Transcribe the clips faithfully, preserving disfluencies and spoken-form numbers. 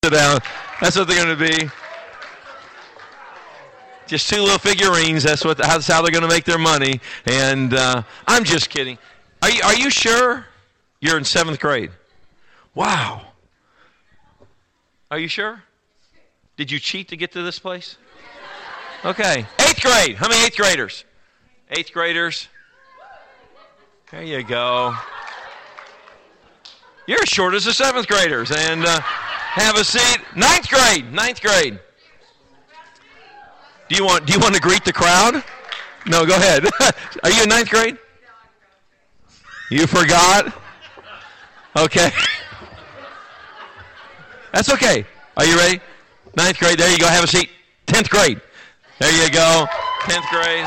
Sit down. That's what they're going to be. Just two little figurines. That's what. That's how they're going to make their money. And uh, I'm just kidding. Are you? Are you sure you're in seventh grade? Wow. Are you sure? Did you cheat to get to this place? Okay. Eighth grade. How many eighth graders? Eighth graders. There you go. You're as short as the seventh graders. And uh, have a seat. Ninth grade. Ninth grade. Do you want? Do you want to greet the crowd? No, go ahead. Are you in ninth grade? You forgot? Okay. That's okay. Are you ready? Ninth grade. There you go. Have a seat. Tenth grade. There you go. Tenth grade.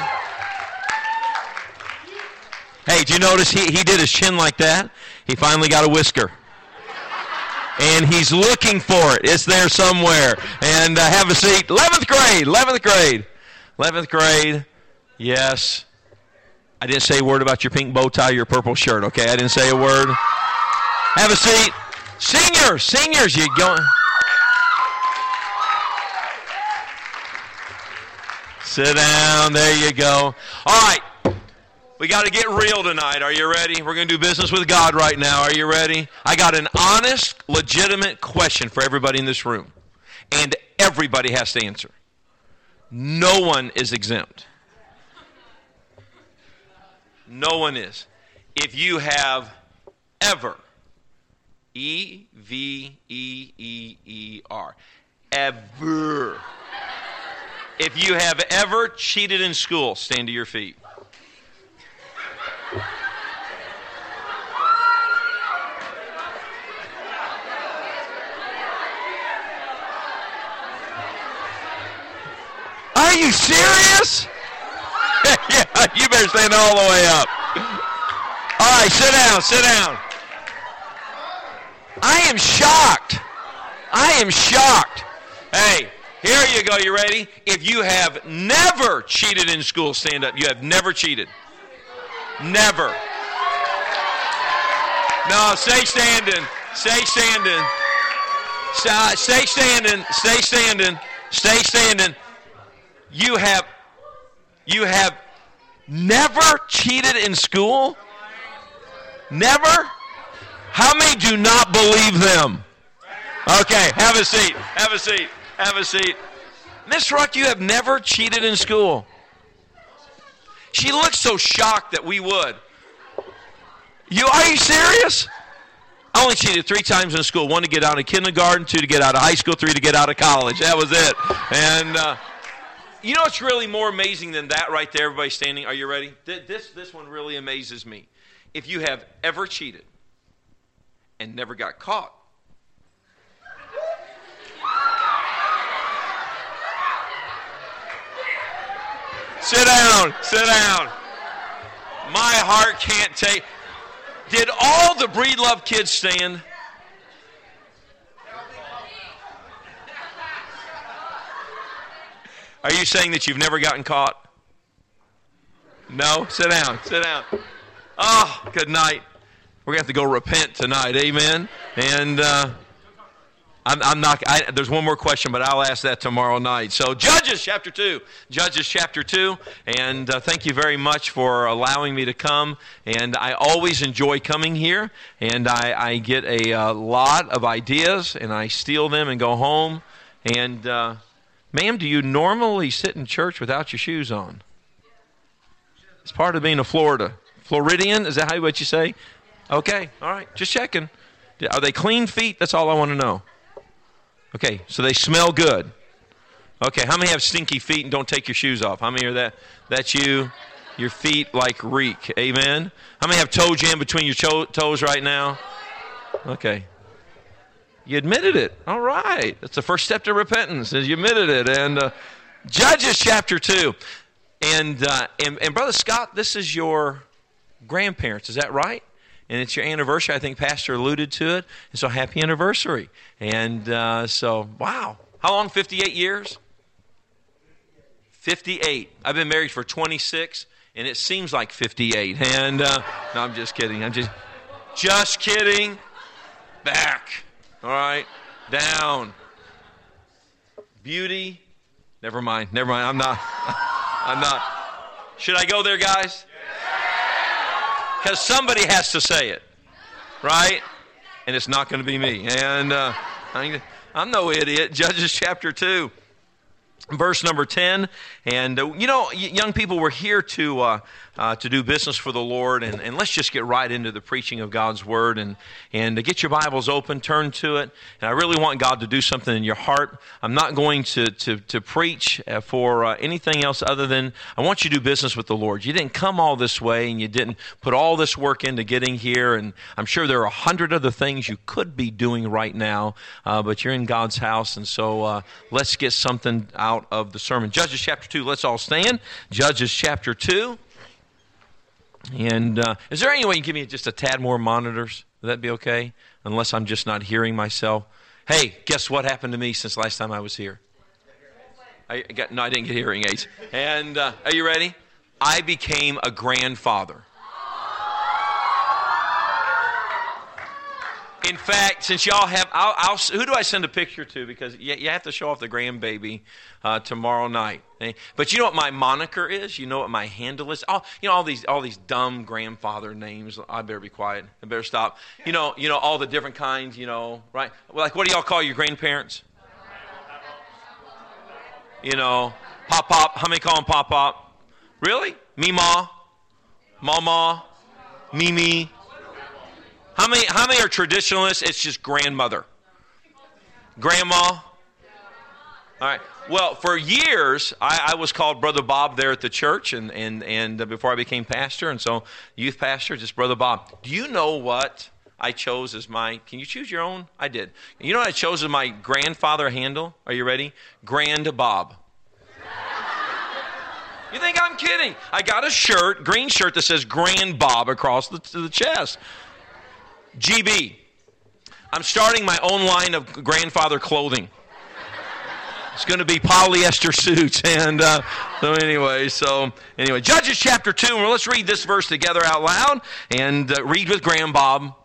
Hey, did you notice he, he did his chin like that? He finally got a whisker. And he's looking for it. It's there somewhere. And uh, have a seat. eleventh grade. eleventh grade. eleventh grade. Yes. I didn't say a word about your pink bow tie, your purple shirt, okay? I didn't say a word. Have a seat. Seniors. Seniors, you going? Sit down. There you go. All right. We got to get real tonight. Are you ready? We're going to do business with God right now. Are you ready? I got an honest, legitimate question for everybody in this room. And everybody has to answer. No one is exempt. No one is. If you have ever, E V E E E R, ever, if you have ever cheated in school, stand to your feet. Are you serious? Yeah, you better stand all the way up. All right, sit down, sit down. I am shocked. I am shocked. Hey, here you go. You ready? If you have never cheated in school, stand up. You have never cheated. Never. No, stay standing. Stay standing. Stay standing. Stay standing. Stay standing. You have, you have never cheated in school? Never? How many do not believe them? Okay, have a seat. Have a seat. Have a seat. Miss Ruck, you have never cheated in school. She looks so shocked that we would. You are you serious? I only cheated three times in school. One to get out of kindergarten, two to get out of high school, three to get out of college. That was it. And uh, you know what's really more amazing than that right there? Everybody standing. Are you ready? This, this one really amazes me. If you have ever cheated and never got caught, sit down, sit down. My heart can't take. Did all the Breed Love kids stand? Are you saying that you've never gotten caught? No? Sit down, sit down. Oh, good night. We're going to have to go repent tonight, amen? And uh, I'm, I'm not, I, there's one more question, but I'll ask that tomorrow night. So Judges chapter two. Judges chapter two. And uh, thank you very much for allowing me to come. And I always enjoy coming here. And I, I get a, a lot of ideas, and I steal them and go home. And, uh, ma'am, do you normally sit in church without your shoes on? It's part of being a Florida. Floridian, is that how what you say? Okay, all right, just checking. Are they clean feet? That's all I want to know. Okay, so they smell good. Okay, how many have stinky feet and don't take your shoes off? How many are that? That's you. Your feet like reek. Amen. How many have toe jam between your cho- toes right now? Okay. You admitted it. All right. That's the first step to repentance, is you admitted it. And uh, Judges chapter two. And, uh, and and Brother Scott, this is your grandparents. Is that right? And it's your anniversary. I think Pastor alluded to it. And so happy anniversary. And uh, so, wow. How long? fifty-eight years? fifty-eight. I've been married for twenty-six, and it seems like fifty-eight. And uh, no, I'm just kidding. I'm just, just kidding. Back. All right. Down. beauty. Never mind. Never mind. I'm not. I'm not. Should I go there, guys? Because somebody has to say it, right? And it's not going to be me. And uh, I'm no idiot. Judges chapter two. Verse number ten, and uh, you know, young people, we're here to uh, uh, to do business for the Lord, and, and let's just get right into the preaching of God's Word, and and uh, get your Bibles open, turn to it, and I really want God to do something in your heart. I'm not going to to, to preach for uh, anything else other than I want you to do business with the Lord. You didn't come all this way, and you didn't put all this work into getting here, and I'm sure there are a hundred other things you could be doing right now, uh, but you're in God's house, and so uh, let's get something out of the sermon. Judges chapter two, let's all stand. Judges chapter two. And uh, is there any way you can give me just a tad more monitors? Would that be okay? Unless I'm just not hearing myself. Hey, guess what happened to me since last time I was here? I got, no, I didn't get hearing aids. And uh, are you ready? I became a grandfather. In fact, since y'all have, I'll, I'll, who do I send a picture to? Because you, you have to show off the grandbaby uh, tomorrow night. Okay? But you know what my moniker is? You know what my handle is? All, you know all these all these dumb grandfather names. I better be quiet. I better stop. You know, you know all the different kinds. You know, right? Like, what do y'all call your grandparents? You know, pop pop. How many call them pop pop? Really? Meemaw, mama, Mimi. How many how many are traditionalists? It's just grandmother. Grandma? All right. Well, for years, I, I was called Brother Bob there at the church, and, and, and uh, before I became pastor, and so youth pastor, just Brother Bob. Do you know what I chose as my, can you choose your own? I did. You know what I chose as my grandfather handle? Are you ready? Grand Bob. You think I'm kidding? I got a shirt, green shirt that says Grand Bob across the, the chest. G B. I'm starting my own line of grandfather clothing. It's going to be polyester suits. And uh, so anyway, so anyway, Judges chapter two. Well, let's read this verse together out loud and uh, read with Grand Bob.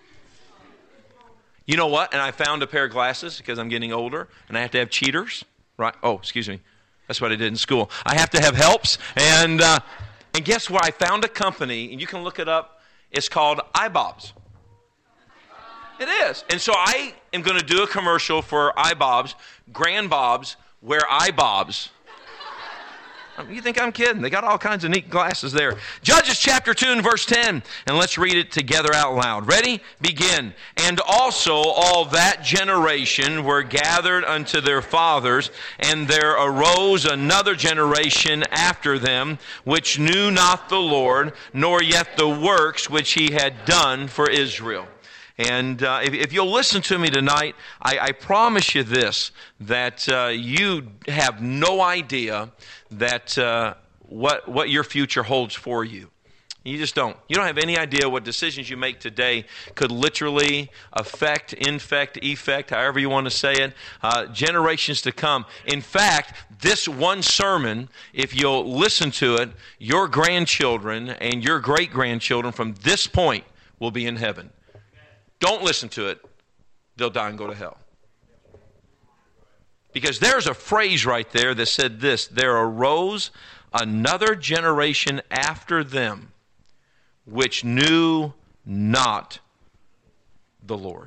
You know what? And I found a pair of glasses because I'm getting older and I have to have cheaters. Right? Oh, excuse me. That's what I did in school. I have to have helps. And, uh, and guess what? I found a company, and you can look it up. It's called iBobs. It is. And so I am going to do a commercial for iBobs. Grand Bobs wear iBobs. You think I'm kidding? They got all kinds of neat glasses there. Judges chapter two and verse ten. And let's read it together out loud. Ready? Begin. And also all that generation were gathered unto their fathers, and there arose another generation after them, which knew not the Lord, nor yet the works which he had done for Israel. And uh, if, if you'll listen to me tonight, I, I promise you this, that uh, you have no idea that uh, what what your future holds for you. You just don't. You don't have any idea what decisions you make today could literally affect, infect, effect, however you want to say it, uh, generations to come. In fact, this one sermon, if you'll listen to it, your grandchildren and your great-grandchildren from this point will be in heaven. Don't listen to it. They'll die and go to hell. Because there's a phrase right there that said this: there arose another generation after them which knew not the Lord.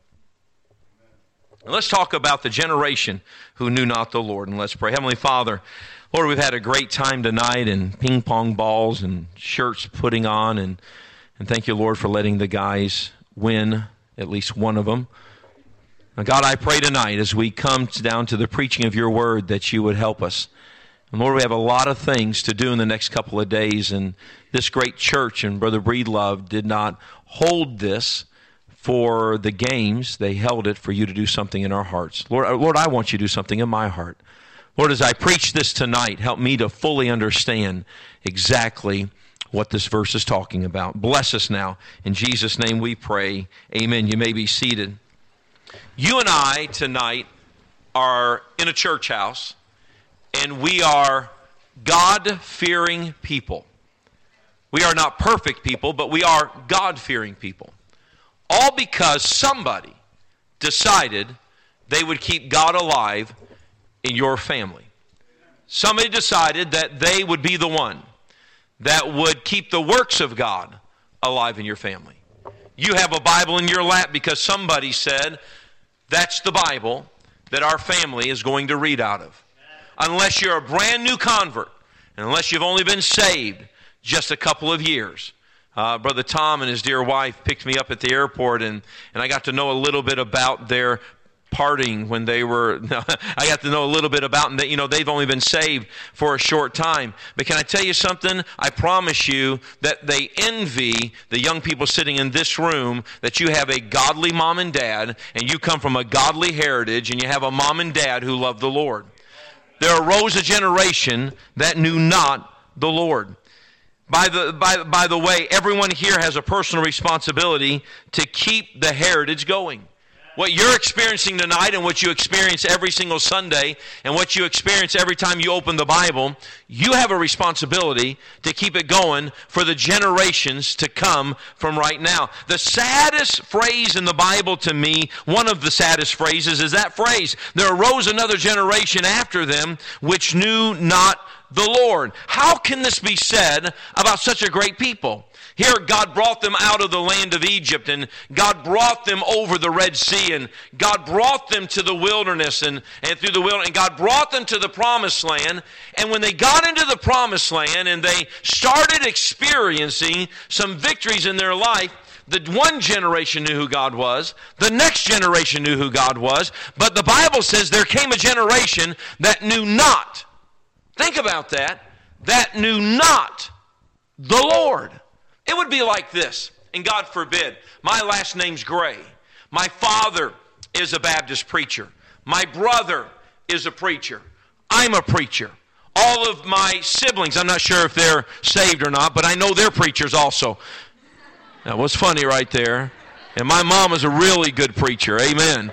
And let's talk about the generation who knew not the Lord, and let's pray. Heavenly Father, Lord, we've had a great time tonight, and ping pong balls and shirts putting on, and, and thank you, Lord, for letting the guys win, at least one of them. Now, God, I pray tonight as we come down to the preaching of your word that you would help us. And Lord, we have a lot of things to do in the next couple of days, and this great church and Brother Breedlove did not hold this for the games. They held it for you to do something in our hearts. Lord, Lord, I want you to do something in my heart. Lord, as I preach this tonight, help me to fully understand exactly what this verse is talking about. Bless us now. In Jesus' name we pray. Amen. You may be seated. You and I tonight are in a church house, and we are God-fearing people. We are not perfect people, but we are God-fearing people. All because somebody decided they would keep God alive in your family. Somebody decided that they would be the one that would keep the works of God alive in your family. You have a Bible in your lap because somebody said that's the Bible that our family is going to read out of. Unless you're a brand new convert, and unless you've only been saved just a couple of years. Uh, Brother Tom and his dear wife picked me up at the airport, and, and I got to know a little bit about their parting when they were, I got to know a little bit about them. That, you know, they've only been saved for a short time. But can I tell you something? I promise you that they envy the young people sitting in this room, that you have a godly mom and dad, and you come from a godly heritage, and you have a mom and dad who love the Lord. There arose a generation that knew not the Lord. By the, by, by the way, everyone here has a personal responsibility to keep the heritage going. What you're experiencing tonight and what you experience every single Sunday and what you experience every time you open the Bible, you have a responsibility to keep it going for the generations to come from right now. The saddest phrase in the Bible to me, one of the saddest phrases, is that phrase, there arose another generation after them which knew not the Lord. How can this be said about such a great people? Here, God brought them out of the land of Egypt, and God brought them over the Red Sea, and God brought them to the wilderness, and, and through the wilderness, and God brought them to the Promised Land. And when they got into the Promised Land and they started experiencing some victories in their life, the one generation knew who God was, the next generation knew who God was, but the Bible says there came a generation that knew not. Think about that. That knew not the Lord. It would be like this, and God forbid, my last name's Gray. My father is a Baptist preacher. My brother is a preacher. I'm a preacher. All of my siblings, I'm not sure if they're saved or not, but I know they're preachers also. That was funny right there. And my mom is a really good preacher. Amen.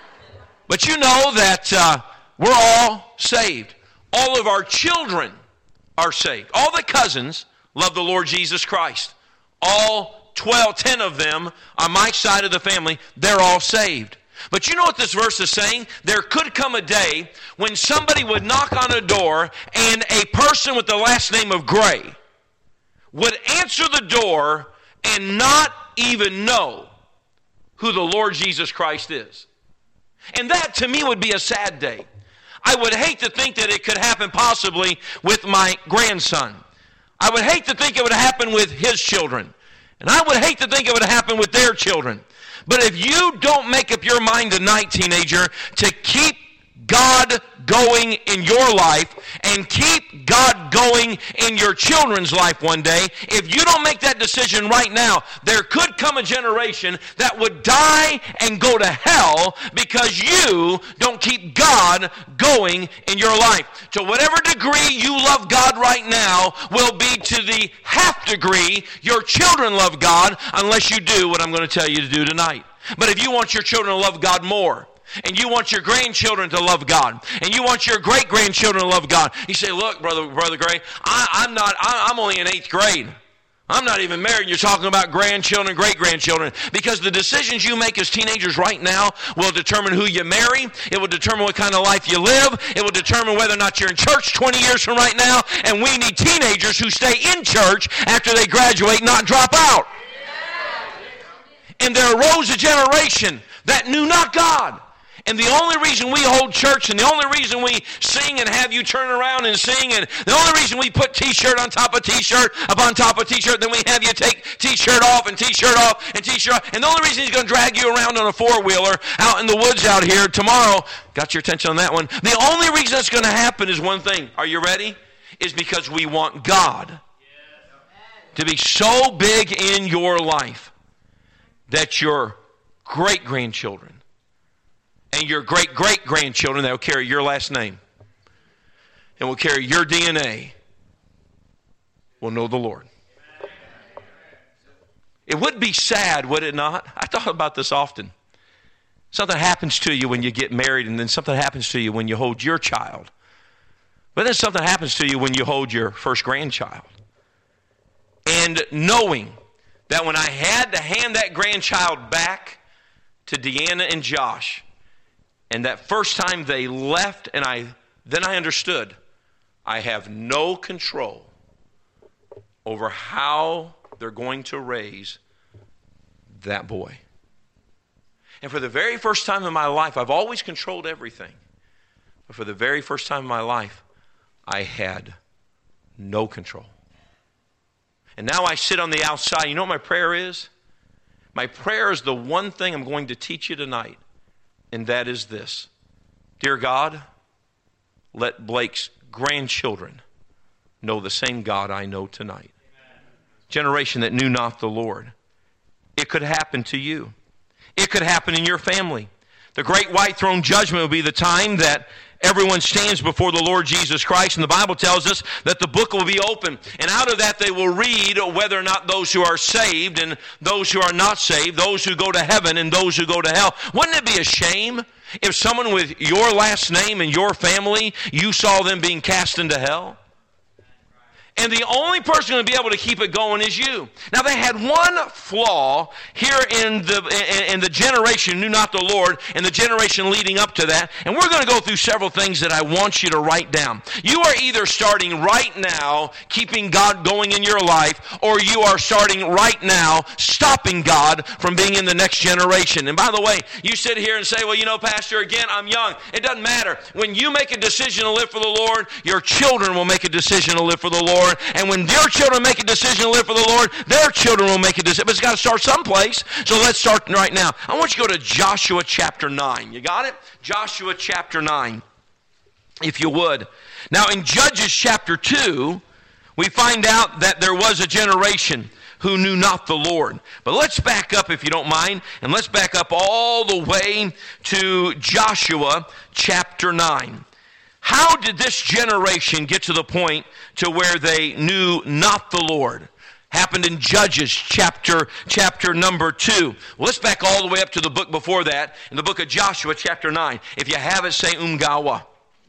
But you know that uh, we're all saved. All of our children are saved. All the cousins love the Lord Jesus Christ. All twelve, ten of them on my side of the family, they're all saved. But you know what this verse is saying? There could come a day when somebody would knock on a door and a person with the last name of Gray would answer the door and not even know who the Lord Jesus Christ is. And that to me would be a sad day. I would hate to think that it could happen possibly with my grandson. I would hate to think it would happen with his children. And I would hate to think it would happen with their children. But if you don't make up your mind tonight, teenager, to keep God going in your life and keep God going in your children's life one day, if you don't make that decision right now, there could come a generation that would die and go to hell because you don't keep God going in your life. To whatever degree you love God right now will be to the half degree your children love God, unless you do what I'm going to tell you to do tonight. But if you want your children to love God more, and you want your grandchildren to love God, and you want your great-grandchildren to love God, you say, look, brother, brother Gray, I, I'm not, I, I'm only in eighth grade. I'm not even married, and you're talking about grandchildren, great-grandchildren, because the decisions you make as teenagers right now will determine who you marry. It will determine what kind of life you live. It will determine whether or not you're in church twenty years from right now, and we need teenagers who stay in church after they graduate, not drop out. And there arose a generation that knew not God. And the only reason we hold church, and the only reason we sing and have you turn around and sing, and the only reason we put T-shirt on top of T-shirt, up on top of T-shirt, then we have you take T-shirt off and T-shirt off and T-shirt off, and the only reason he's going to drag you around on a four-wheeler out in the woods out here tomorrow, got your attention on that one, the only reason that's going to happen is one thing. Are you ready? Is because we want God to be so big in your life that your great-grandchildren and your great-great-grandchildren that will carry your last name and will carry your D N A will know the Lord. It would be sad, would it not? I thought about this often. Something happens to you when you get married, and then something happens to you when you hold your child. But then something happens to you when you hold your first grandchild. And knowing that when I had to hand that grandchild back to Deanna and Josh, And that first time they left, and I then I understood, I have no control over how they're going to raise that boy. And for the very first time in my life, I've always controlled everything. But for the very first time in my life, I had no control. And now I sit on the outside. You know what my prayer is? My prayer is the one thing I'm going to teach you tonight, and that is this. Dear God, let Blake's grandchildren know the same God I know tonight. Amen. Generation that knew not the Lord. It could happen to you. It could happen in your family. The great white throne judgment will be the time that everyone stands before the Lord Jesus Christ, and the Bible tells us that the book will be open, and out of that they will read whether or not those who are saved and those who are not saved, those who go to heaven and those who go to hell. Wouldn't it be a shame if someone with your last name and your family, you saw them being cast into hell? And the only person going to be able to keep it going is you. Now, they had one flaw here in the in, in the generation who knew not the Lord and the generation leading up to that. And we're going to go through several things that I want you to write down. You are either starting right now keeping God going in your life, or you are starting right now stopping God from being in the next generation. And by the way, you sit here and say, well, you know, Pastor, again, I'm young. It doesn't matter. When you make a decision to live for the Lord, your children will make a decision to live for the Lord. And when your children make a decision to live for the Lord, their children will make a decision. But it's got to start someplace. So let's start right now. I want you to go to Joshua chapter nine. You got it? Joshua chapter nine, if you would. Now in Judges chapter two, we find out that there was a generation who knew not the Lord. But let's back up, if you don't mind, and let's back up all the way to Joshua chapter nine. How did this generation get to the point to where they knew not the Lord? Happened in Judges chapter chapter number two. Well, let's back all the way up to the book before that, in the book of Joshua chapter nine. If you have it, say Umgawa.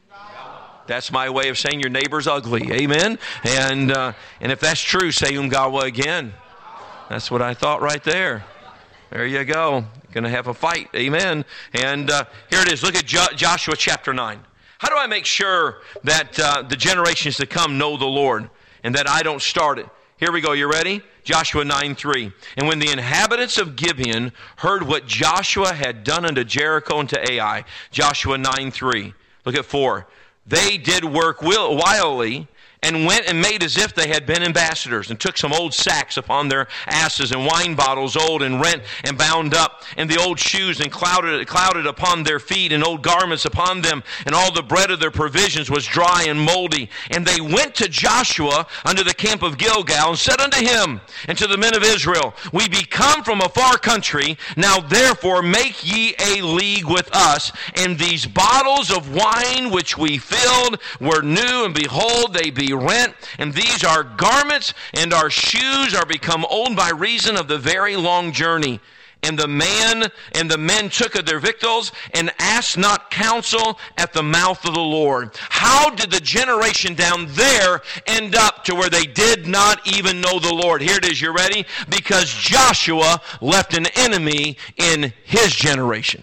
That's my way of saying your neighbor's ugly. Amen? And uh, and if that's true, say Umgawa again. That's what I thought right there. There you go. Going to have a fight. Amen. And uh, here it is. Look at jo- Joshua chapter nine. How do I make sure that uh, the generations to come know the Lord and that I don't start it? Here we go. You ready? Joshua nine three. And when the inhabitants of Gibeon heard what Joshua had done unto Jericho and to Ai, Joshua nine three. Look at four. They did work wildly and went and made as if they had been ambassadors, and took some old sacks upon their asses, and wine bottles old and rent and bound up, and the old shoes and clouded, clouded upon their feet, and old garments upon them, and all the bread of their provisions was dry and moldy. And they went to Joshua unto the camp of Gilgal, and said unto him and to the men of Israel, We be come from a far country, now therefore make ye a league with us. And these bottles of wine which we filled were new, and behold, they be rent, and these our garments and our shoes are become old by reason of the very long journey. And the man and the men took of their victuals and asked not counsel at the mouth of the Lord. How did the generation down there end up to where they did not even know the Lord? Here it is. You ready? Because Joshua left an enemy in his generation.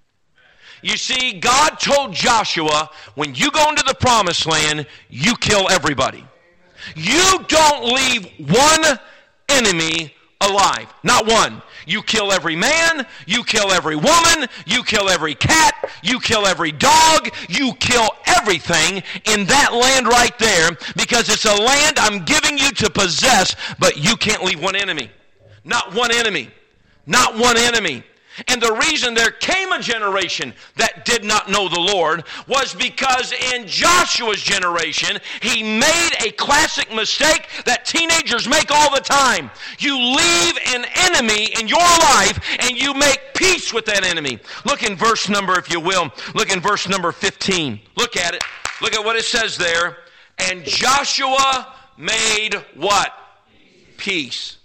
You see, God told Joshua, when you go into the promised land, you kill everybody. You don't leave one enemy alive. Not one. You kill every man, you kill every woman, you kill every cat, you kill every dog, you kill everything in that land right there, because it's a land I'm giving you to possess, but you can't leave one enemy. Not one enemy. Not one enemy. And the reason there came a generation that did not know the Lord was because in Joshua's generation, he made a classic mistake that teenagers make all the time. You leave an enemy in your life and you make peace with that enemy. Look in verse number, if you will, look in verse number fifteen. Look at it. Look at what it says there. And Joshua made what? Peace.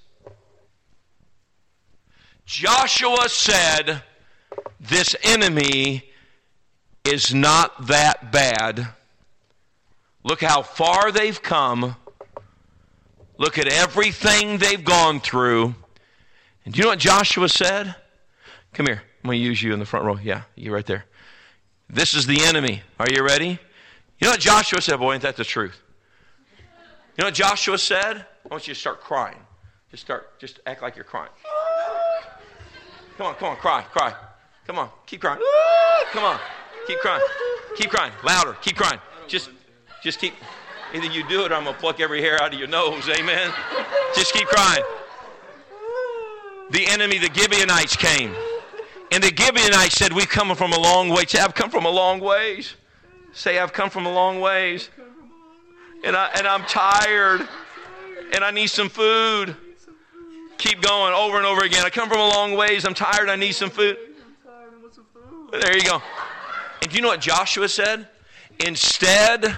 Joshua said, this enemy is not that bad. Look how far they've come. Look at everything they've gone through. And do you know what Joshua said? Come here. I'm going to use you in the front row. Yeah, you right there. This is the enemy. Are you ready? You know what Joshua said? Boy, ain't that the truth? You know what Joshua said? I want you to start crying. Just start, just act like you're crying. Come on, come on, cry, cry. Come on, keep crying. Come on, keep crying. Keep crying, louder, keep crying. Just, just keep, either you do it or I'm going to pluck every hair out of your nose, amen? Just keep crying. The enemy, the Gibeonites came. And the Gibeonites said, we've come from a long way. Say, I've come from a long ways. Say, I've come from a long ways. And, I, and I'm tired. And I need some food. Keep going over and over again. I come from a long ways. I'm tired. I need some food. There you go. And do you know what Joshua said? Instead,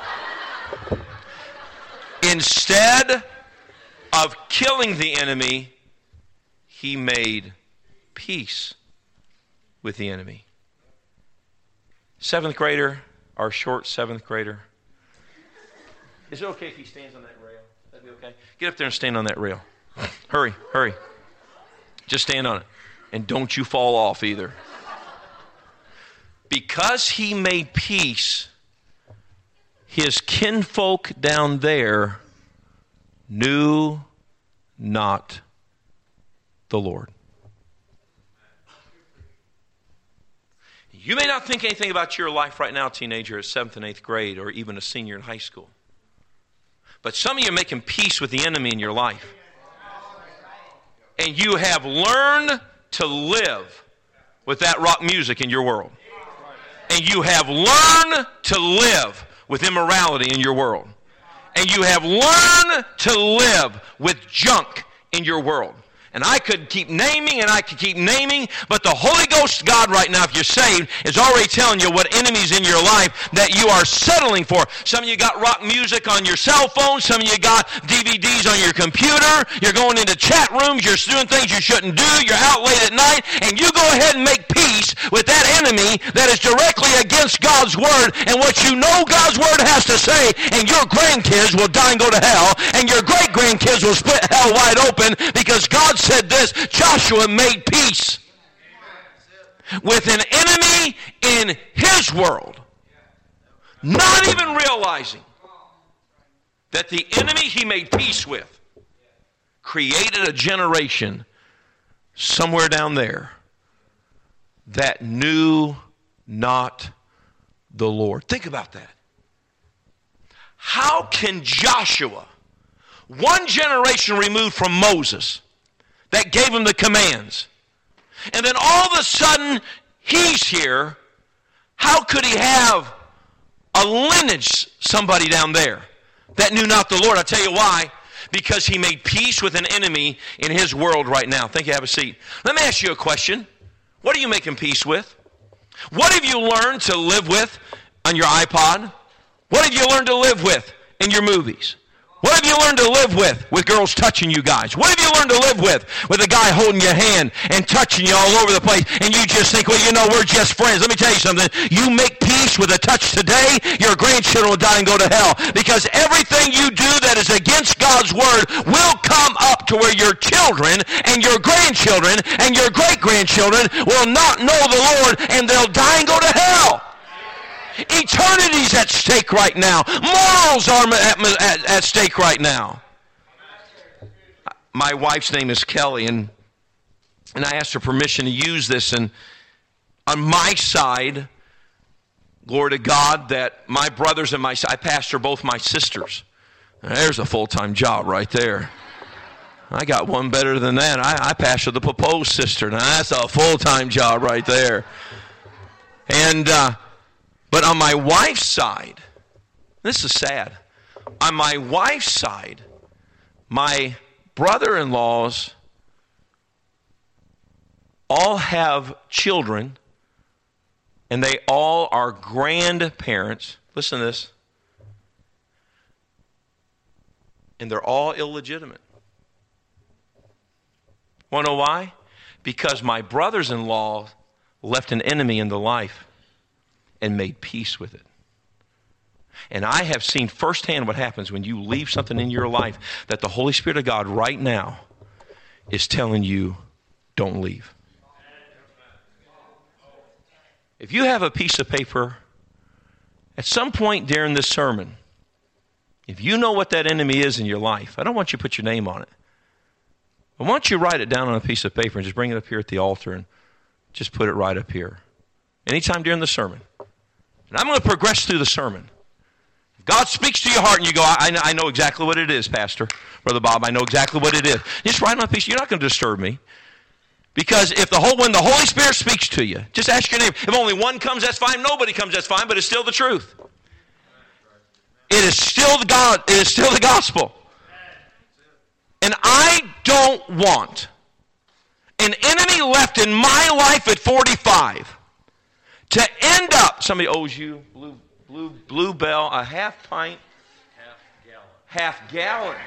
instead of killing the enemy, he made peace with the enemy. Seventh grader, our short seventh grader. Is it okay if he stands on that rail? That'd be okay? Get up there and stand on that rail. Hurry, hurry. Just stand on it. And don't you fall off either. Because he made peace, his kinfolk down there knew not the Lord. You may not think anything about your life right now, teenager, at seventh and eighth grade, or even a senior in high school. But some of you are making peace with the enemy in your life. And you have learned to live with that rock music in your world. And you have learned to live with immorality in your world. And you have learned to live with junk in your world. And I could keep naming and I could keep naming, but the Holy Ghost God right now, if you're saved, is already telling you what enemies in your life that you are settling for. Some of you got rock music on your cell phone. Some of you got D V Ds on your computer. You're going into chat rooms. You're doing things you shouldn't do. You're out late at night. And you go ahead and make peace with that enemy that is directly against God's Word and what you know God's Word has to say. And your grandkids will die and go to hell. And your great-grandkids will split hell wide open because God said this, Joshua made peace with an enemy in his world, not even realizing that the enemy he made peace with created a generation somewhere down there that knew not the Lord. Think about that. How can Joshua, one generation removed from Moses, that gave him the commands, and then all of a sudden he's here, how could he have a lineage, somebody down there that knew not the Lord? I'll tell you why. Because he made peace with an enemy in his world right now. Thank you. Have a seat. Let me ask you a question. What are you making peace with? What have you learned to live with on your iPod? What have you learned to live with in your movies? What have you learned to live with, with girls touching you guys? What have you learned to live with, with a guy holding your hand and touching you all over the place, and you just think, well, you know, we're just friends. Let me tell you something. You make peace with a touch today, your grandchildren will die and go to hell. Because everything you do that is against God's Word will come up to where your children and your grandchildren and your great-grandchildren will not know the Lord, and they'll die and go to hell. Eternity's at stake right now. Morals are at, at, at stake right now. My wife's name is Kelly, and and I asked her permission to use this. And on my side, glory to God, that my brothers and my I pastor both my sisters. There's a full-time job right there. I got one better than that. I, I pastor the proposed sister. Now that's a full-time job right there. And uh, But on my wife's side, this is sad. On my wife's side, my brother-in-laws all have children, and they all are grandparents. Listen to this. And they're all illegitimate. Want to know why? Because my brothers-in-law left an enemy in the life and made peace with it. And I have seen firsthand what happens when you leave something in your life that the Holy Spirit of God right now is telling you, don't leave. if you have a piece of paper, at some point during this sermon, if you know what that enemy is in your life, I don't want you to put your name on it. I want you to write it down on a piece of paper and just bring it up here at the altar and just put it right up here. Anytime during the sermon. And I'm going to progress through the sermon. If God speaks to your heart and you go, I, I know exactly what it is, Pastor, Brother Bob, I know exactly what it is. Just write on a piece. You're not going to disturb me. Because if the whole when the Holy Spirit speaks to you, just ask your neighbor. If only one comes, that's fine. Nobody comes, that's fine. But it's still the truth. It is still the God. It is still the gospel. And I don't want an enemy left in my life at forty-five to end up. Somebody owes you blue blue blue bell a half pint, half gallon, half gallon,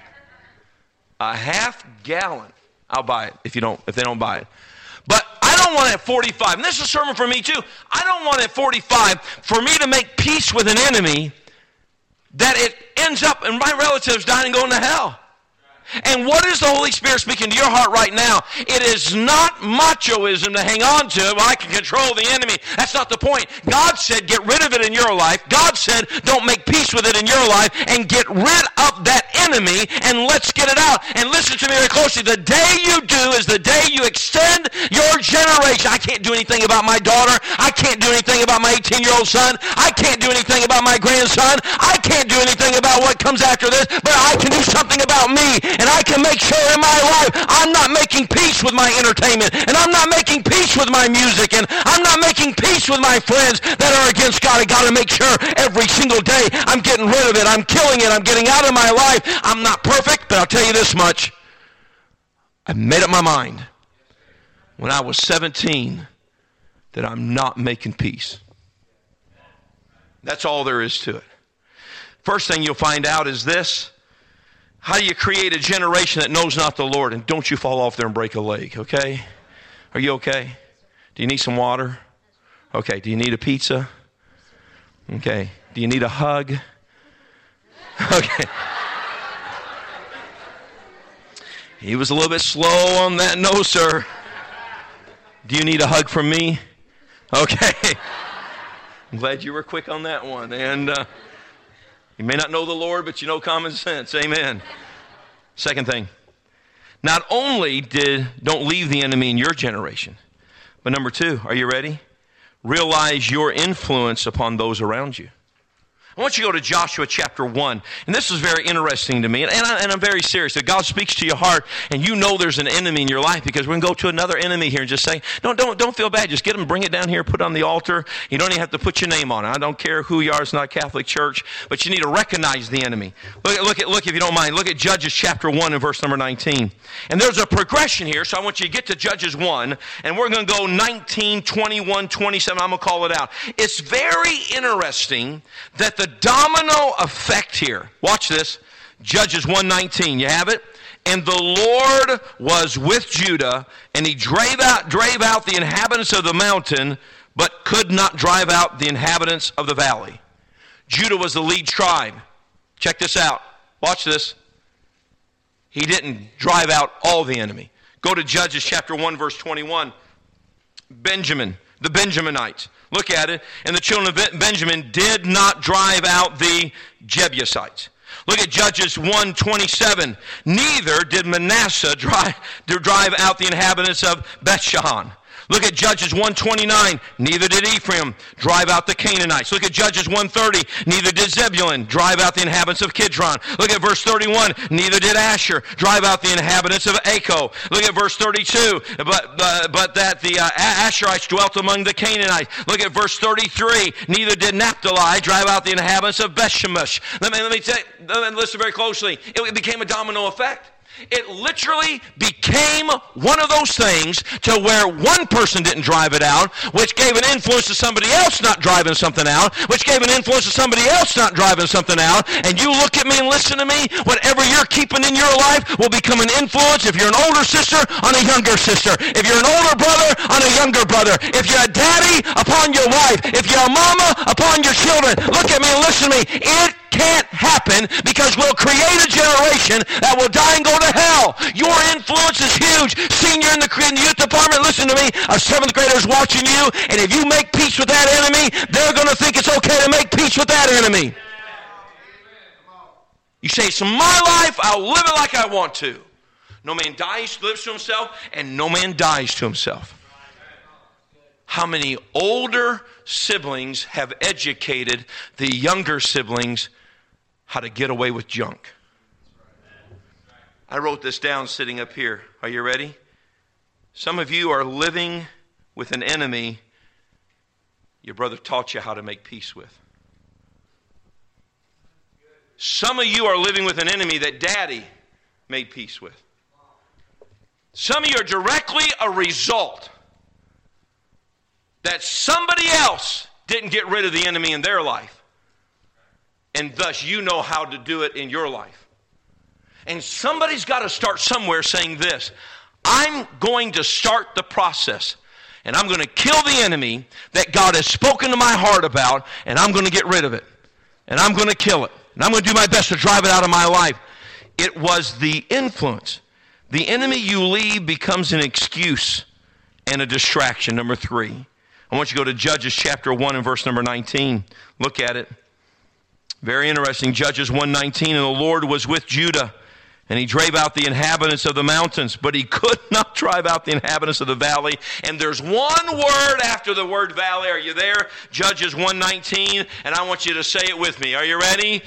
a half gallon. I'll buy it if you don't, if they don't buy it. But I don't want at forty-five, and this is a sermon for me too. I don't want at forty-five for me to make peace with an enemy that it ends up in my relatives dying and going to hell. And what is the Holy Spirit speaking to your heart right now? It is not machoism to hang on to. Well, I can control the enemy. That's not the point. God said get rid of it in your life. God said don't make peace with it in your life and get rid of that enemy and let's get it out. And listen to me very closely. The day you do is the day you extend your generation. I can't do anything about my daughter. I can't do anything about my eighteen-year-old son. I can't do anything about my grandson. I can't do anything about what comes after this, but I can do something about me. And I can make sure in my life I'm not making peace with my entertainment. And I'm not making peace with my music. And I'm not making peace with my friends that are against God. I got to make sure every single day I'm getting rid of it. I'm killing it. I'm getting out of my life. I'm not perfect, but I'll tell you this much. I made up my mind when I was seventeen that I'm not making peace. That's all there is to it. First thing you'll find out is this. How do you create a generation that knows not the Lord? And don't you fall off there and break a leg, okay? Are you okay? Do you need some water? Okay. Do you need a pizza? Okay. Do you need a hug? Okay. He was a little bit slow on that. No, sir. Do you need a hug from me? Okay. I'm glad you were quick on that one. And uh, you may not know the Lord, but you know common sense. Amen. Second thing. Not only did don't leave the enemy in your generation, but number two, are you ready? Realize your influence upon those around you. I want you to go to Joshua chapter one. And this is very interesting to me. And, I, and I'm very serious. That God speaks to your heart and you know there's an enemy in your life, because we're going to go to another enemy here and just say, don't, don't, don't feel bad. Just get him, bring it down here, put it on the altar. You don't even have to put your name on it. I don't care who you are. It's not a Catholic church. But you need to recognize the enemy. Look, look, at, look if you don't mind. Look at Judges chapter one and verse number nineteen. And there's a progression here. So I want you to get to Judges one. And we're going to go nineteen, twenty-one, twenty-seven. I'm going to call it out. It's very interesting that the domino effect here. Watch this. Judges one nineteen. You have it? And the Lord was with Judah, and he drave out, drave out the inhabitants of the mountain, but could not drive out the inhabitants of the valley. Judah was the lead tribe. Check this out. Watch this. He didn't drive out all the enemy. Go to Judges chapter one, verse twenty-one. Benjamin, the Benjaminites. Look at it. And the children of Benjamin did not drive out the Jebusites. Look at Judges one twenty-seven. Neither did Manasseh drive, drive out the inhabitants of Bethshan. Look at Judges one twenty-nine. Neither did Ephraim drive out the Canaanites. Look at Judges one thirty. Neither did Zebulun drive out the inhabitants of Kidron. Look at verse thirty-one. Neither did Asher drive out the inhabitants of Acco. Look at verse thirty-two. But uh, but that the uh, Asherites dwelt among the Canaanites. Look at verse thirty-three. Neither did Naphtali drive out the inhabitants of Bethshemesh. Let me let me take, let me listen very closely. It became a domino effect. It literally became one of those things to where one person didn't drive it out, which gave an influence to somebody else not driving something out, which gave an influence to somebody else not driving something out. And you look at me and listen to me, whatever you're keeping in your life will become an influence if you're an older sister on a younger sister, if you're an older brother on a younger brother, if you're a daddy upon your wife, if you're a mama upon your children. Look at me and listen to me. It can't happen because we'll create a generation that will die and go to hell. Your influence is huge. Senior in the, in the youth department, listen to me, a seventh grader is watching you, and if you make peace with that enemy, they're going to think it's okay to make peace with that enemy. You say, it's my life, I'll live it like I want to. No man dies, lives to himself, and no man dies to himself. How many older siblings have educated the younger siblings how to get away with junk? I wrote this down sitting up here. Are you ready? Some of you are living with an enemy your brother taught you how to make peace with. Some of you are living with an enemy that daddy made peace with. Some of you are directly a result that somebody else didn't get rid of the enemy in their life. And thus you know how to do it in your life. And somebody's got to start somewhere saying this: I'm going to start the process. And I'm going to kill the enemy that God has spoken to my heart about. And I'm going to get rid of it. And I'm going to kill it. And I'm going to do my best to drive it out of my life. It was the influence. The enemy you leave becomes an excuse and a distraction. Number three. I want you to go to Judges chapter one and verse number nineteen. Look at it. Very interesting. Judges one nineteen. And the Lord was with Judah, and he drave out the inhabitants of the mountains, but he could not drive out the inhabitants of the valley. And there's one word after the word valley. Are you there? Judges one nineteen. And I want you to say it with me. Are you ready?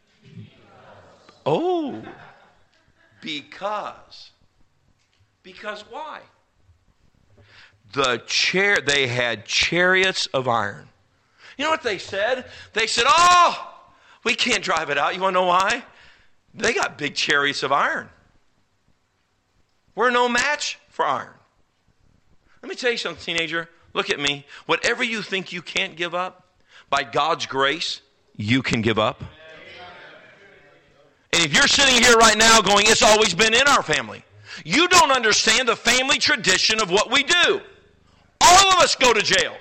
Oh, because. Because why? The chair, they had chariots of iron. You know what they said? They said, oh, we can't drive it out. You want to know why? They got big chariots of iron. We're no match for iron. Let me tell you something, teenager. Look at me. Whatever you think you can't give up, by God's grace, you can give up. And if you're sitting here right now going, it's always been in our family, you don't understand the family tradition of what we do. All of us go to jail.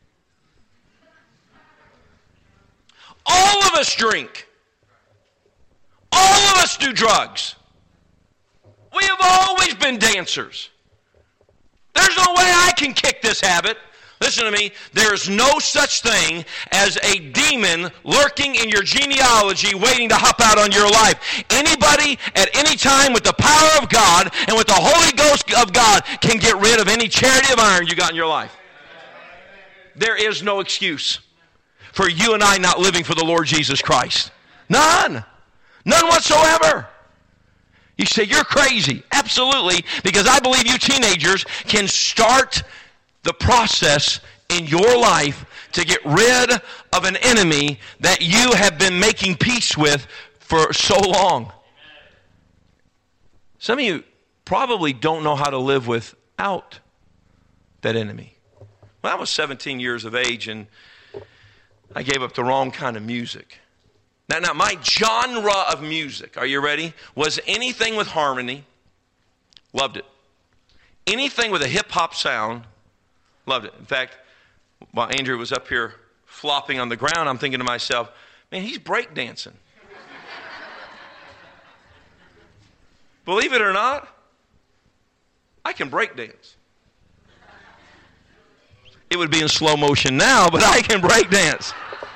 All of us drink. All of us do drugs. We have always been dancers. There's no way I can kick this habit. Listen to me. There is no such thing as a demon lurking in your genealogy waiting to hop out on your life. Anybody at any time with the power of God and with the Holy Ghost of God can get rid of any charity of iron you got in your life. There is no excuse for you and I not living for the Lord Jesus Christ. None. None whatsoever. You say, you're crazy. Absolutely, because I believe you teenagers can start the process in your life to get rid of an enemy that you have been making peace with for so long. Some of you probably don't know how to live without that enemy. When I was seventeen years of age and I gave up the wrong kind of music. Now, now my genre of music, are you ready, was anything with harmony. Loved it. Anything with a hip-hop sound. Loved it. In fact, while Andrew was up here flopping on the ground, I'm thinking to myself, man, he's breakdancing. Believe it or not, I can breakdance. It would be in slow motion now, but I can breakdance.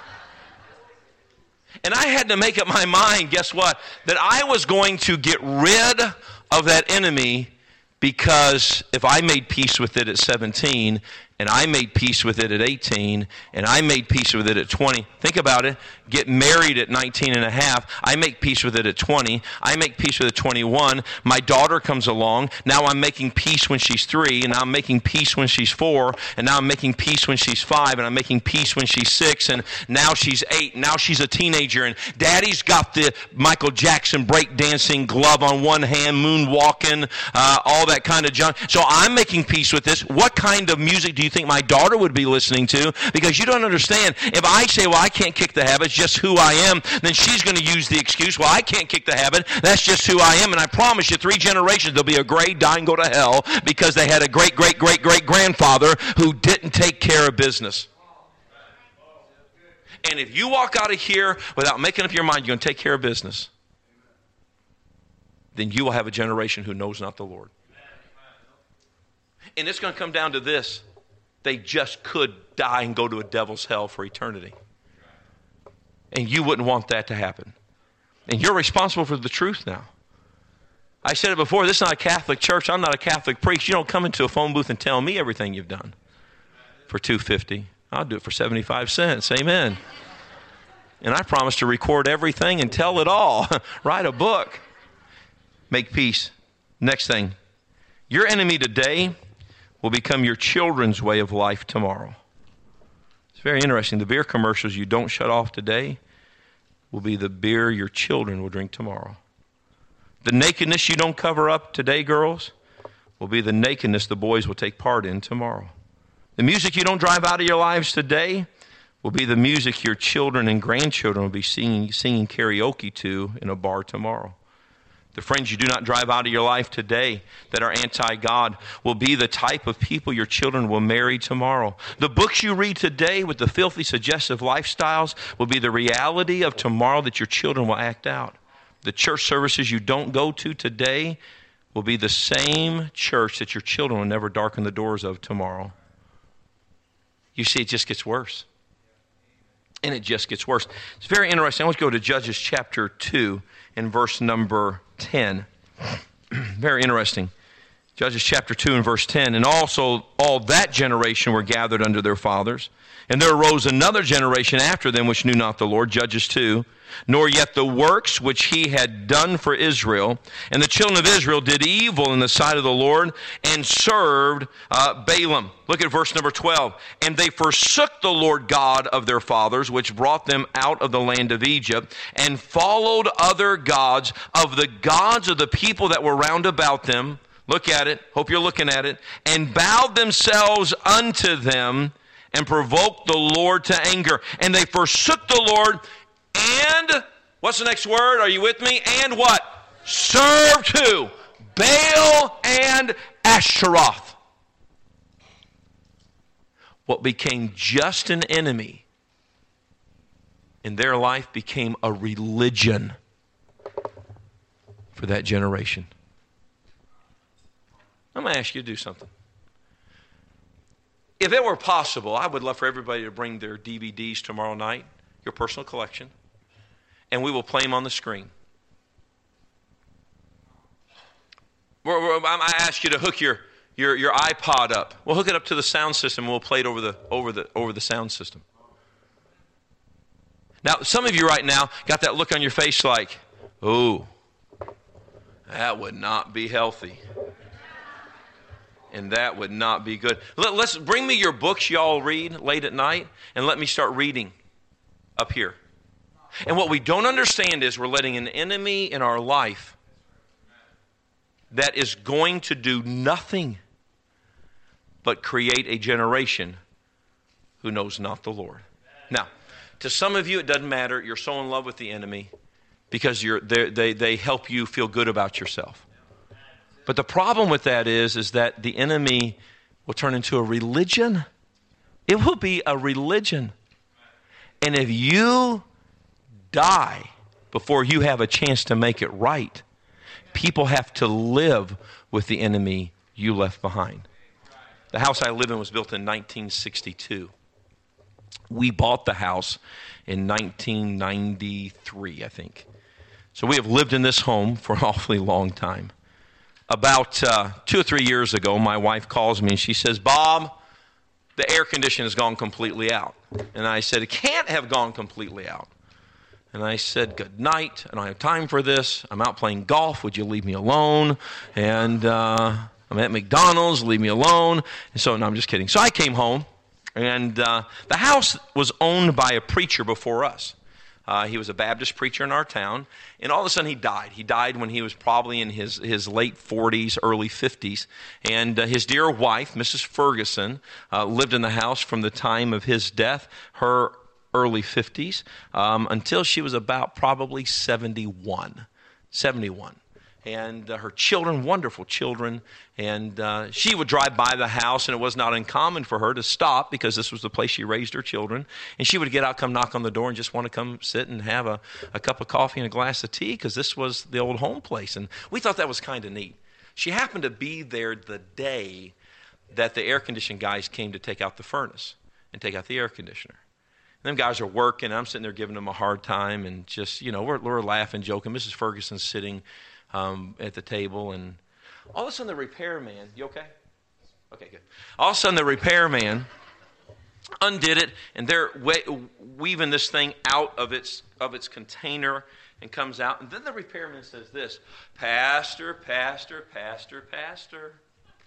And I had to make up my mind, guess what? That I was going to get rid of that enemy, because if I made peace with it at seventeen, and I made peace with it at eighteen, and I made peace with it at twenty. Think about it. Get married at nineteen and a half. I make peace with it at twenty. I make peace with it at twenty-one. My daughter comes along. Now I'm making peace when she's three, and now I'm making peace when she's four, and now I'm making peace when she's five, and I'm making peace when she's six, and now she's eight, and now she's a teenager, and daddy's got the Michael Jackson breakdancing glove on one hand, moonwalking, uh, all that kind of junk. So I'm making peace with this. What kind of music do you think my daughter would be listening to? Because you don't understand. If I say, well, I can't kick the habit, it's just who I am, then she's going to use the excuse, well, I can't kick the habit, that's just who I am. And I promise you, three generations, there'll be a grade, die, and go to hell, because they had a great, great, great, great grandfather who didn't take care of business. And if you walk out of here without making up your mind, you're going to take care of business, then you will have a generation who knows not the Lord. And it's going to come down to this. They just could die and go to a devil's hell for eternity. And you wouldn't want that to happen. And you're responsible for the truth now. I said it before, this is not a Catholic church. I'm not a Catholic priest. You don't come into a phone booth and tell me everything you've done for two dollars and fifty cents. I'll do it for seventy-five cents. Amen. And I promise to record everything and tell it all. Write a book. Make peace. Next thing. Your enemy today will become your children's way of life tomorrow. It's very interesting. The beer commercials you don't shut off today will be the beer your children will drink tomorrow. The nakedness you don't cover up today, girls, will be the nakedness the boys will take part in tomorrow. The music you don't drive out of your lives today will be the music your children and grandchildren will be singing, singing karaoke to in a bar tomorrow. The friends you do not drive out of your life today that are anti-God will be the type of people your children will marry tomorrow. The books you read today with the filthy, suggestive lifestyles will be the reality of tomorrow that your children will act out. The church services you don't go to today will be the same church that your children will never darken the doors of tomorrow. You see, it just gets worse. And it just gets worse. It's very interesting. I want to go to Judges chapter two and verse number ten. Very interesting. Judges chapter two and verse ten. And also all that generation were gathered under their fathers. And there arose another generation after them which knew not the Lord. Judges two. Nor yet the works which he had done for Israel. And the children of Israel did evil in the sight of the Lord and served uh, Balaam. Look at verse number twelve. And they forsook the Lord God of their fathers, which brought them out of the land of Egypt, and followed other gods of the gods of the people that were round about them. Look at it. Hope you're looking at it. And bowed themselves unto them and provoked the Lord to anger. And they forsook the Lord. And, what's the next word? Are you with me? And what? Served who? Baal and Ashtaroth. What became just an enemy in their life became a religion for that generation. I'm going to ask you to do something. If it were possible, I would love for everybody to bring their D V Ds tomorrow night, your personal collection, and we will play them on the screen. I ask you to hook your, your, your iPod up. We'll hook it up to the sound system and we'll play it over the, over the, over the sound system. Now, some of you right now got that look on your face like, oh, that would not be healthy. And that would not be good. Let, let's bring me your books y'all read late at night and let me start reading up here. And what we don't understand is we're letting an enemy in our life that is going to do nothing but create a generation who knows not the Lord. Now, to some of you it doesn't matter. You're so in love with the enemy because you're, they, they help you feel good about yourself. But the problem with that is, is that the enemy will turn into a religion. It will be a religion. And if you die before you have a chance to make it right, people have to live with the enemy you left behind. The house I live in was built in nineteen sixty-two. We bought the house in nineteen ninety-three, I think. So we have lived in this home for an awfully long time. About uh, two or three years ago, my wife calls me and she says, Bob, the air conditioner has gone completely out. And I said, it can't have gone completely out. And I said, good night. I don't have time for this. I'm out playing golf. Would you leave me alone? And uh, I'm at McDonald's. Leave me alone. And so, no, I'm just kidding. So I came home, and uh, the house was owned by a preacher before us. Uh, he was a Baptist preacher in our town, and all of a sudden he died. He died when he was probably in his, his late forties, early fifties, and uh, his dear wife, Missus Ferguson, uh, lived in the house from the time of his death, her early fifties, um, until she was about probably seventy-one. seventy-one. and uh, her children, wonderful children. And uh, she would drive by the house, and it was not uncommon for her to stop because this was the place she raised her children. And she would get out, come knock on the door, and just want to come sit and have a, a cup of coffee and a glass of tea because this was the old home place. And we thought that was kind of neat. She happened to be there the day that the air conditioning guys came to take out the furnace and take out the air conditioner. And them guys are working. I'm sitting there giving them a hard time, and just, you know, we're, we're laughing, joking. Missus Ferguson's sitting Um, at the table, and all of a sudden the repairman, you okay? Okay, good. All of a sudden the repairman undid it, and they're we- weaving this thing out of its of its container and comes out, and then the repairman says this, Pastor, Pastor, Pastor, Pastor.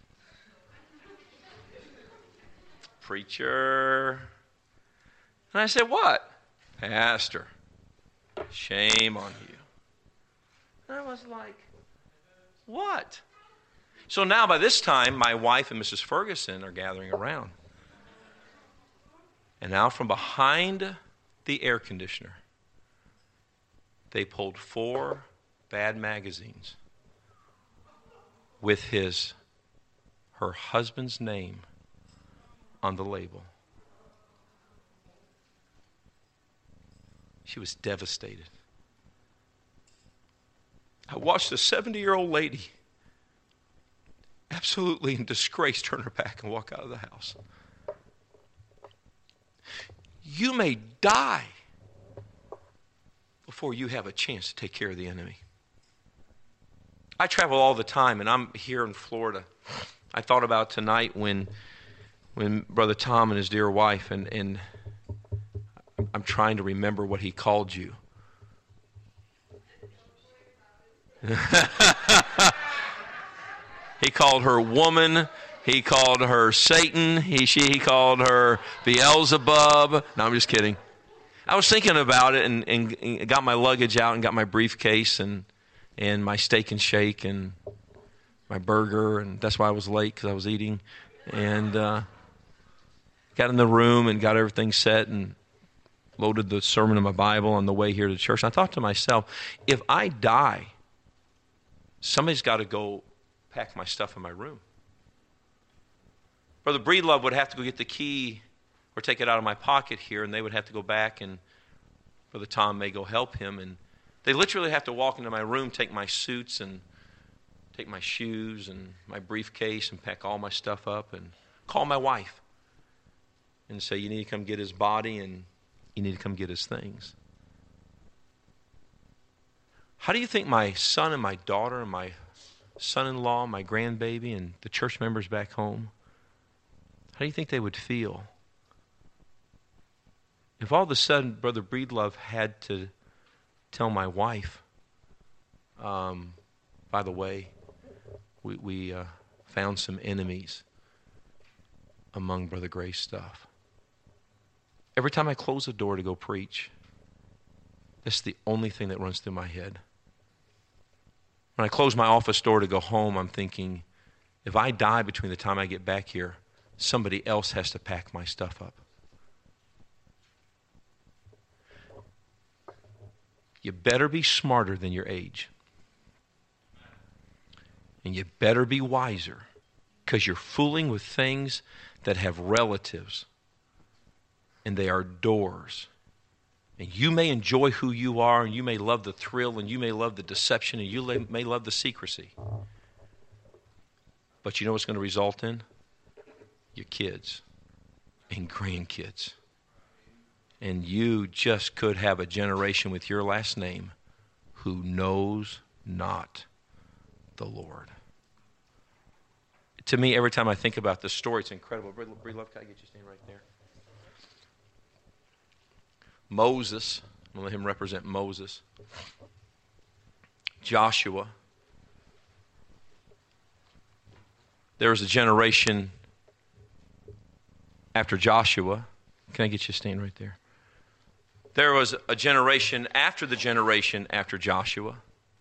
Preacher. And I said, what? Pastor, shame on you. And I was like, what? So now by this time, my wife and Missus Ferguson are gathering around. And now from behind the air conditioner, they pulled four bad magazines with his, her husband's name on the label. She was devastated. I watched a seventy-year-old lady absolutely in disgrace turn her back and walk out of the house. You may die before you have a chance to take care of the enemy. I travel all the time, and I'm here in Florida. I thought about tonight when when Brother Tom and his dear wife, and, and I'm trying to remember what he called you. He called her woman. He called her Satan. He she he called her Beelzebub. No, I'm just kidding. I was thinking about it and, and, and got my luggage out and got my briefcase and and my steak and shake and my burger, and that's why I was late because I was eating. And uh, got in the room and got everything set and loaded the sermon of my Bible on the way here to church. And I thought to myself, if I die, somebody's got to go pack my stuff in my room. Brother Breedlove would have to go get the key or take it out of my pocket here, and they would have to go back, and Brother Tom may go help him. And they literally have to walk into my room, take my suits and take my shoes and my briefcase and pack all my stuff up and call my wife and say, you need to come get his body and you need to come get his things. How do you think my son and my daughter and my son-in-law, my grandbaby, and the church members back home, how do you think they would feel if all of a sudden Brother Breedlove had to tell my wife, um, by the way, we, we uh, found some enemies among Brother Gray's stuff. Every time I close the door to go preach, that's the only thing that runs through my head. When I close my office door to go home, I'm thinking, if I die between the time I get back here, somebody else has to pack my stuff up. You better be smarter than your age. And you better be wiser, because you're fooling with things that have relatives, and they are doors. And you may enjoy who you are, and you may love the thrill, and you may love the deception, and you may love the secrecy. But you know what's going to result in? Your kids and grandkids. And you just could have a generation with your last name who knows not the Lord. To me, every time I think about this story, it's incredible. Bree Love, can I get you stand right there? Moses, I'm going to let him represent Moses. Joshua. There was a generation after Joshua. Can I get you to stand right there? There was a generation after the generation after Joshua.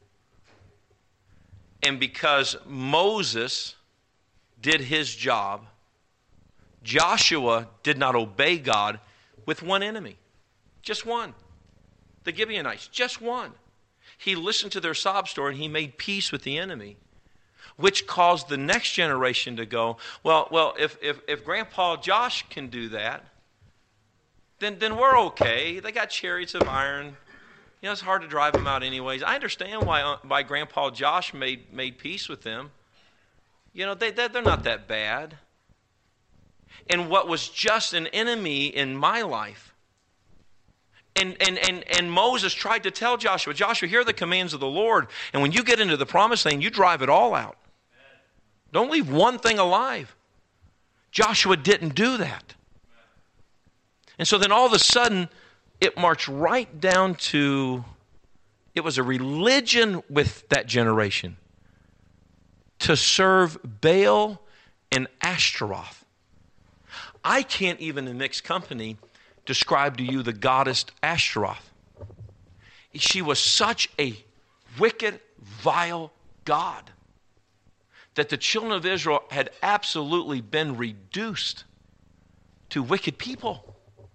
And because Moses did his job, Joshua did not obey God with one enemy. Just one. The Gibeonites, just one. He listened to their sob story and he made peace with the enemy, which caused the next generation to go, well, well, if if, if Grandpa Josh can do that, then then we're okay. They got chariots of iron. You know, it's hard to drive them out anyways. I understand why why Grandpa Josh made made peace with them. You know, they, they're not that bad. And what was just an enemy in my life. And, and, and, and Moses tried to tell Joshua, Joshua, here are the commands of the Lord. And when you get into the promised land, you drive it all out. Don't leave one thing alive. Joshua didn't do that. And so then all of a sudden, it marched right down to, it was a religion with that generation to serve Baal and Ashtaroth. I can't even in mixed company describe to you the goddess Ashtaroth. She was such a wicked, vile god that the children of Israel had absolutely been reduced to wicked people.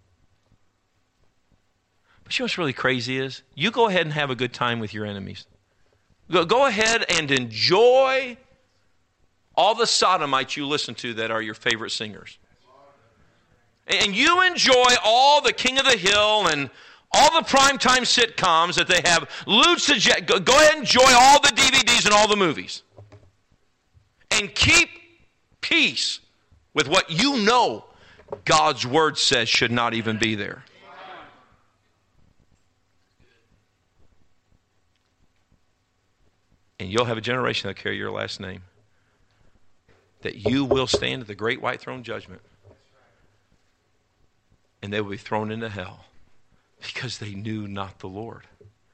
But you know what's really crazy is? You go ahead and have a good time with your enemies. Go, go ahead and enjoy all the sodomites you listen to that are your favorite singers. And you enjoy all the King of the Hill and all the primetime sitcoms that they have. Lewd suggest, go, go ahead and enjoy all the D V Ds and all the movies. And keep peace with what you know God's word says should not even be there. And you'll have a generation that carry your last name. That you will stand at the great white throne judgment. And they will be thrown into hell because they knew not the Lord.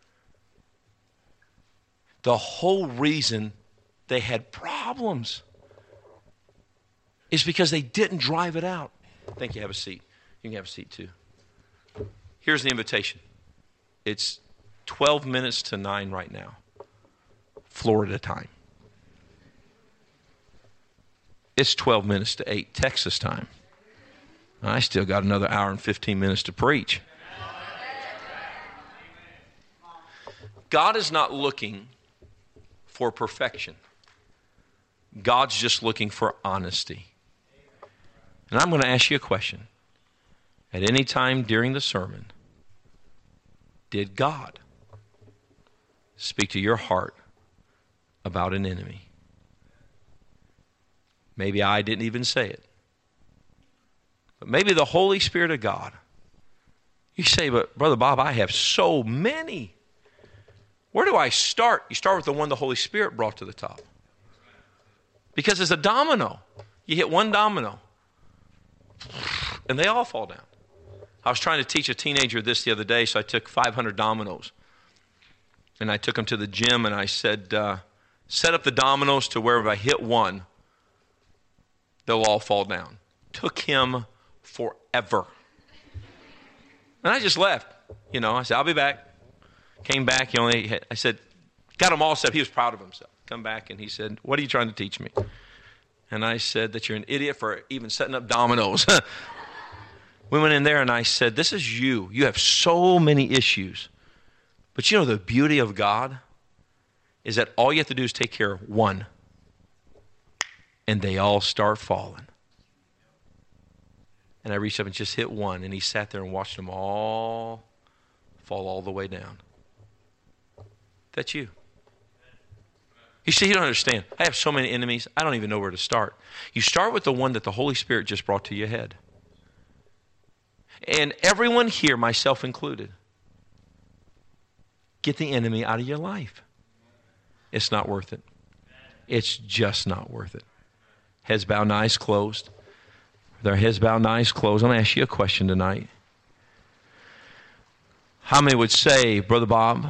The whole reason they had problems is because they didn't drive it out. Thank you. Have a seat. You can have a seat too. Here's the invitation. It's twelve minutes to nine right now. Florida time. It's twelve minutes to eight, Texas time. I still got another hour and fifteen minutes to preach. God is not looking for perfection. God's just looking for honesty. And I'm going to ask you a question. At any time during the sermon, did God speak to your heart about an enemy? Maybe I didn't even say it. But maybe the Holy Spirit of God. You say, but Brother Bob, I have so many. Where do I start? You start with the one the Holy Spirit brought to the top. Because it's a domino. You hit one domino, and they all fall down. I was trying to teach a teenager this the other day, so I took five hundred dominoes. And I took them to the gym, and I said, uh, set up the dominoes to where if I hit one, they'll all fall down. Took him forever. And I just left. You know, I said, I'll be back. Came back. He only had, I said, got them all set up. He was proud of himself. Come back, and he said, what are you trying to teach me? And I said that you're an idiot for even setting up dominoes. We went in there, and I said, this is you. You have so many issues. But you know the beauty of God is that all you have to do is take care of one. And they all start falling. And I reached up and just hit one, and he sat there and watched them all fall all the way down. That's you. You see, you don't understand. I have so many enemies, I don't even know where to start. You start with the one that the Holy Spirit just brought to your head. And everyone here, myself included, get the enemy out of your life. It's not worth it. It's just not worth it. Heads bowed, eyes closed. With our heads bowed and eyes closed, I'm going to ask you a question tonight. How many would say, Brother Bob,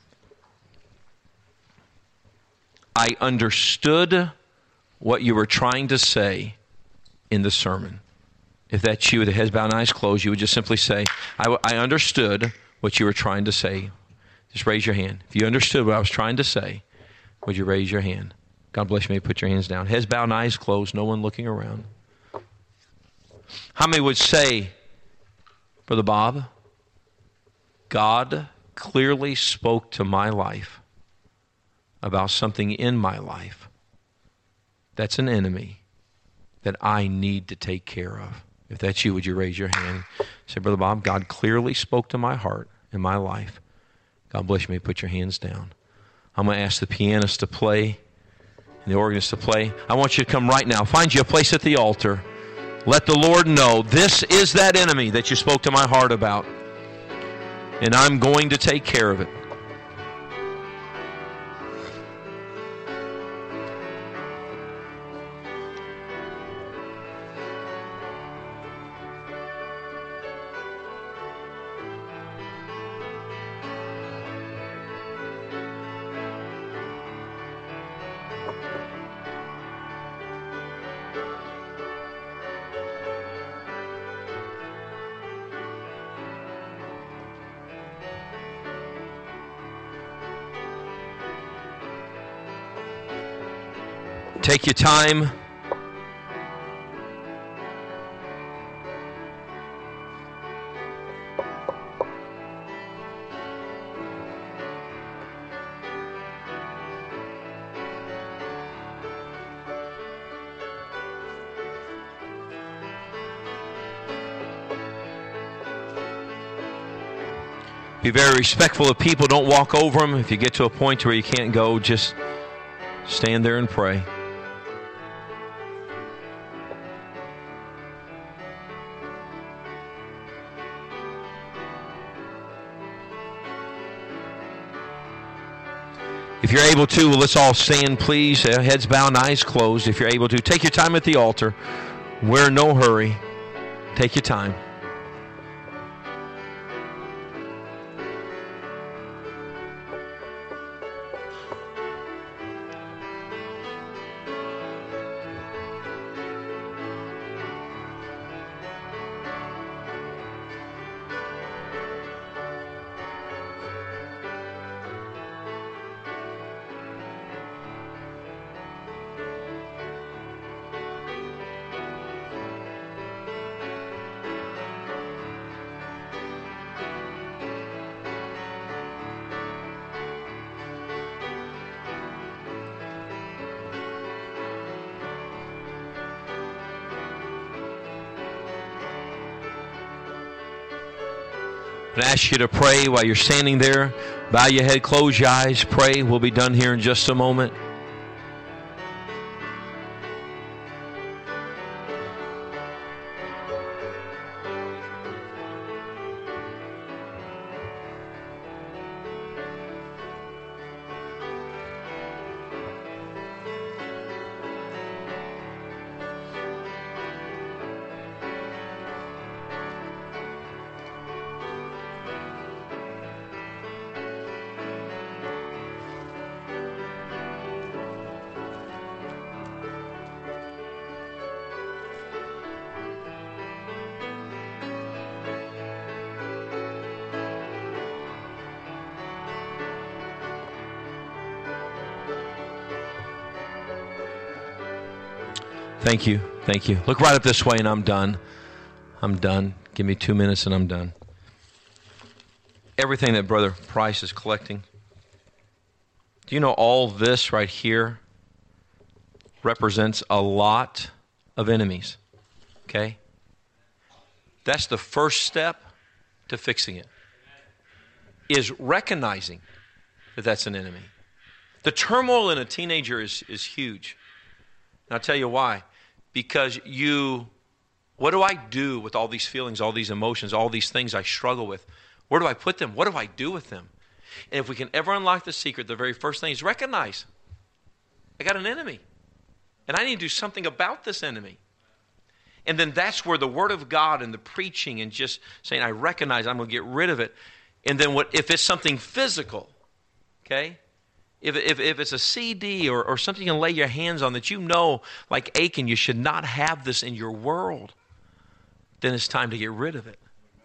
I understood what you were trying to say in the sermon? If that's you, with the heads bowed and eyes closed, you would just simply say, I, I understood what you were trying to say. Just raise your hand. If you understood what I was trying to say, would you raise your hand? God bless you. May put your hands down. Heads bowed and eyes closed, no one looking around. How many would say, Brother Bob, God clearly spoke to my life about something in my life that's an enemy that I need to take care of. If that's you, would you raise your hand? Say, Brother Bob, God clearly spoke to my heart and my life. God bless you. May put your hands down. I'm going to ask the pianist to play and the organist to play. I want you to come right now. Find you a place at the altar. Let the Lord know this is that enemy that you spoke to my heart about. And I'm going to take care of it. Take your time. Be very respectful of people. Don't walk over them. If you get to a point where you can't go, just stand there and pray. If you're able to, let's all stand, please. Heads bowed, eyes closed. If you're able to, take your time at the altar. We're in no hurry. Take your time. I ask you to pray while you're standing there. Bow your head, close your eyes, pray. We'll be done here in just a moment. Thank you. Thank you. Look right up this way and I'm done. I'm done. Give me two minutes and I'm done. Everything that Brother Price is collecting. Do you know all this right here represents a lot of enemies? Okay? That's the first step to fixing it. Is recognizing that that's an enemy. The turmoil in a teenager is, is huge. And I'll tell you why. Because you, what do I do with all these feelings, all these emotions, all these things I struggle with? Where do I put them? What do I do with them? And if we can ever unlock the secret, the very first thing is recognize, I got an enemy. And I need to do something about this enemy. And then that's where the Word of God and the preaching and just saying, I recognize I'm going to get rid of it. And then what if it's something physical, okay? If, if, if it's a C D or, or something you can lay your hands on that you know, like Achan, you should not have this in your world, then it's time to get rid of it.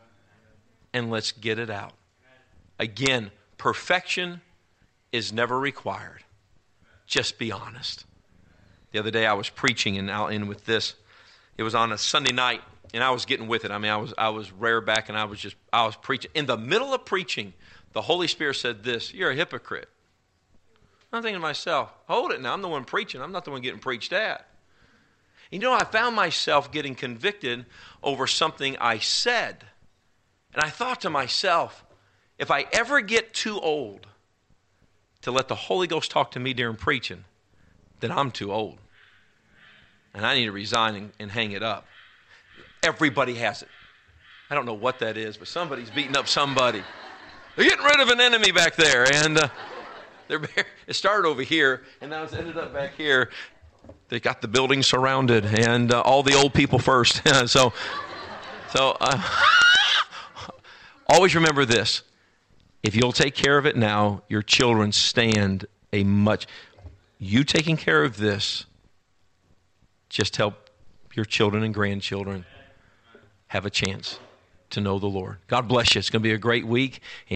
And let's get it out. Again, perfection is never required. Just be honest. The other day I was preaching, and I'll end with this. It was on a Sunday night, and I was getting with it. I mean, I was I was rare back, and I was just, I was preaching. In the middle of preaching, The Holy Spirit said this, you're a hypocrite. I'm thinking to myself, hold it now, I'm the one preaching. I'm not the one getting preached at. You know, I found myself getting convicted over something I said. And I thought to myself, if I ever get too old to let the Holy Ghost talk to me during preaching, then I'm too old. And I need to resign and, and hang it up. Everybody has it. I don't know what that is, but somebody's beating up somebody. They're getting rid of an enemy back there. And uh, they're, it started over here, and now it's ended up back here. They got the building surrounded, and uh, all the old people first. so, so uh, always remember this. If you'll take care of it now, your children stand a much... You taking care of this, just help your children and grandchildren have a chance to know the Lord. God bless you. It's going to be a great week.